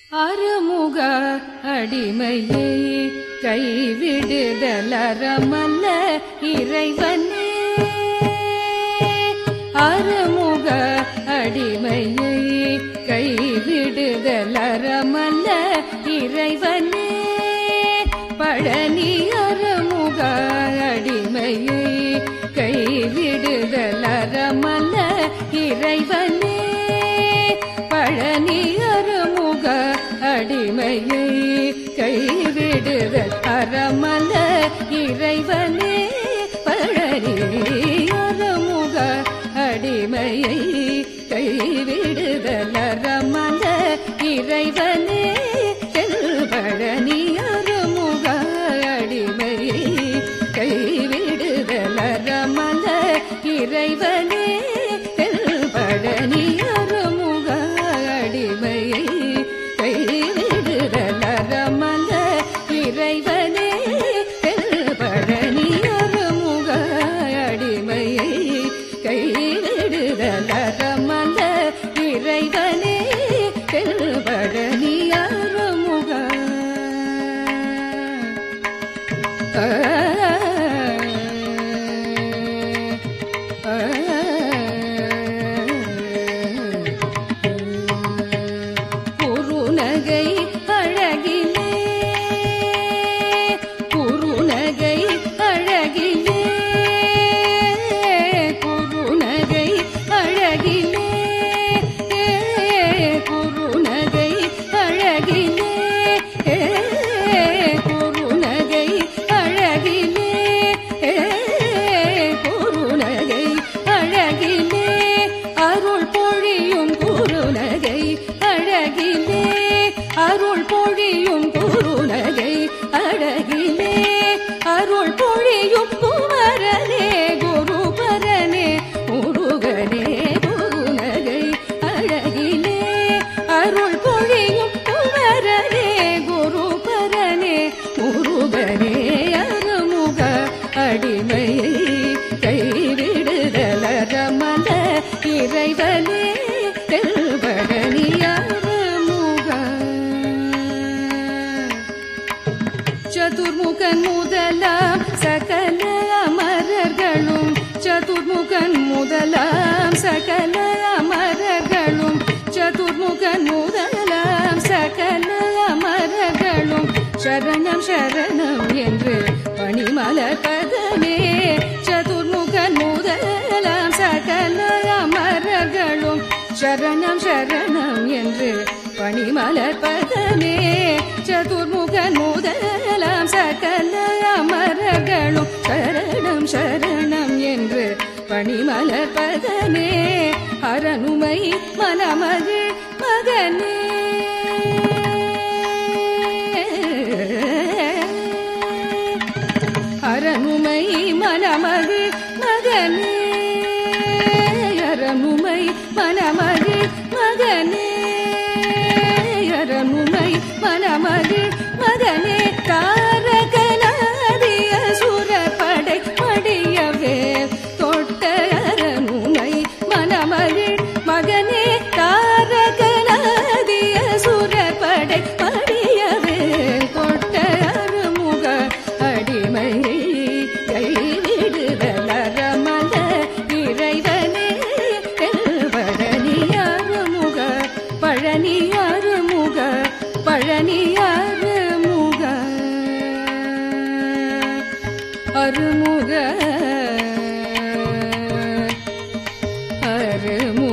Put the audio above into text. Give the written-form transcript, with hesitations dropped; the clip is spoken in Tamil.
அருமுக அடிமையை கைவிடுதலறமல்ல இறைவனே. அருமுக அடிமையை கைவிடுதலறமல்ல இறைவனே. பழனி அருமுக அடிமையை கைவிடுதலறமல்ல இறைவனே. பழனி அருமுக அடிமையை கைவிடுதல் அறமல்ல இறைவனே. பழனி அருமுக அடிமையை கைவிடுதல் அறமல்ல இறைவனே. பழனி அருமுக அடிமையை கைவிடுதல் அறமல்ல இறைவனே. பழனி அருமுக அடிமையை கைவிடுதல் அறமல்ல இறைவனே. பழனி அருமுக அடிமையை கைவிடுதல் அறமல்ல இறைவனே. பழனி அருமுக குறுநகை அழகிலே. குறுநகை அழகிலே. குறுநகை அழகிலே. குறுநகை அழகிலே. குறுநகை அழகிலே. குறுநகை அழகிலே. அருள் பொழியும் குறுநகை அழகிலே. அருள் பொழியும் குறுநகை அழகிலே. அருள் பொழியும் குமரனே குருபரனே முருகனே. குறுநகை அழகிலே. அருள் பொழியும் குமரனே குருபரனே முருகனே. அருமுக அடிமையை கைவிடுதல் அறமல்ல இறைவனே. பழனி அருமுக சதுர்முகன் முதலாம் சகல அமரர்களும். சதுர்முகன் முதலாம் சகல அமரர்களும். சதுர்முகன் முதலாம் சகல அமரர்களும். சரணம் சரணம் என்று பணிமலர் பதமே. சதுர்முகன் முதலாம் சகல அமரர்களும். சரணம் சரணம் என்று பணிமலர் பதமே. சதுர்முகன் முதலாம் சகல அமரர்களும். சரணம் சரணம் என்று பணிமலர் பதமே. அரணுமை மனமகிழ் மகனே. அரணுமை மனமகிழ் மகனே. அரணுமை மனமகிழ் மகனே. அரணுமை மனமகிழ் மகனே. தாரகனாதிய சுரப்படை மடியவே தொட்ட அரணுமை மனமகிழ் மகனே. தாரகனாதிய சுரப்படை மடியவே தொட்ட அருமுக அடிமையை கைவிடுதல் அறமல்ல இறைவனே. பழனி அருமுக பழனி அருமுக பழனி அருமுக அருமுக அருமுக